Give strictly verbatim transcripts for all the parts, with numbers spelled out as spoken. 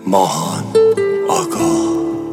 ماهان آگاه.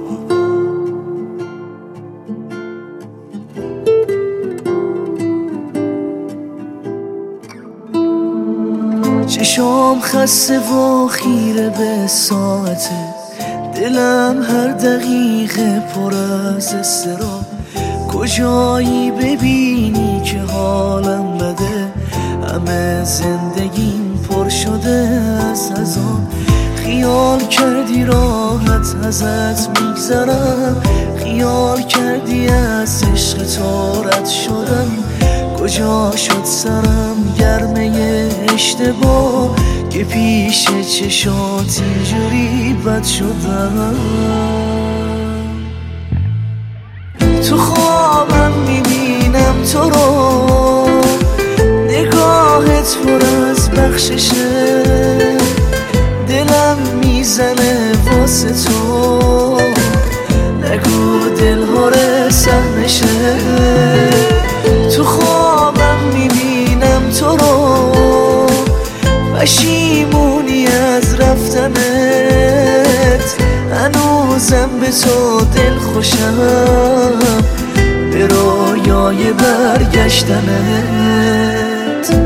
چشام خسته و خیره به ساعته، دلم هر دقیقه پر از اضطراب. کجایی ببینی که حالم بده، همه زندگیم پر شده از عذاب. خیال کردی راحت ازت میگذرم، خیال کردی از عشق تو رد شدم. کجا شد سرم گرمه اشتباه که پیش چشات اینجوری بد شدم. تو خوابم میبینم تو رو، نگاهت پر از بخششه، دلم میزنه واسه تو. نگو دلهاره سهمشه. تو خوابم میبینم تو رو، پشیمونی از رفتنت، هنوزم به تو دل خوشم به رویای برگشتنت.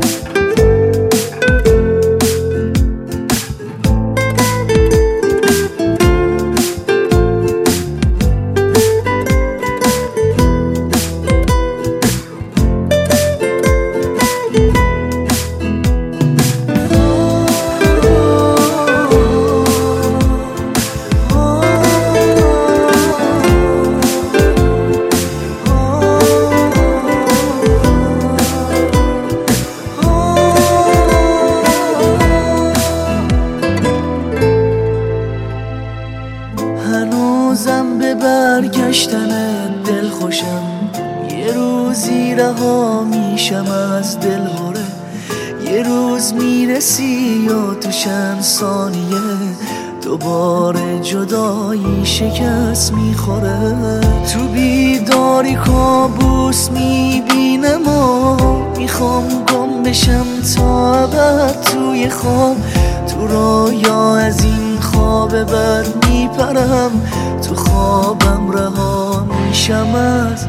هنوزم به برگشتن دل خوشم، یه روزی رها میشم از دل هره. یه روز میرسی یا تو چند ثانیه دوباره جدایی شکست میخوره. تو بیداری کابوس میبینم و میخوام گم بشم تا ابد توی خواب. تو رویا از این خواب بد میپرم، تو خوابم رها میشم از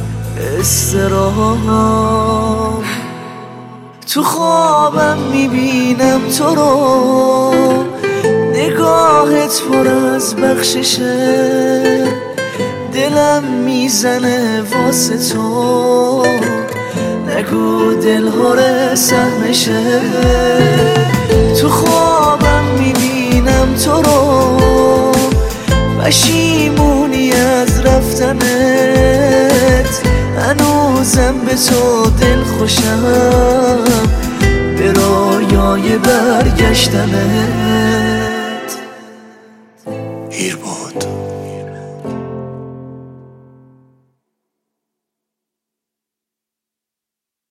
اضطراب. تو خوابم میبینم تو رو، نگاهت پر از بخششه، دلم میزنه واسه تو. نگو دلهاره سهمشه. تو خوابم میبینم تو رو، پشیمونی از رفتنت، هنوزم به تو دل خوشم به رویای برگشتنت. هیر بود.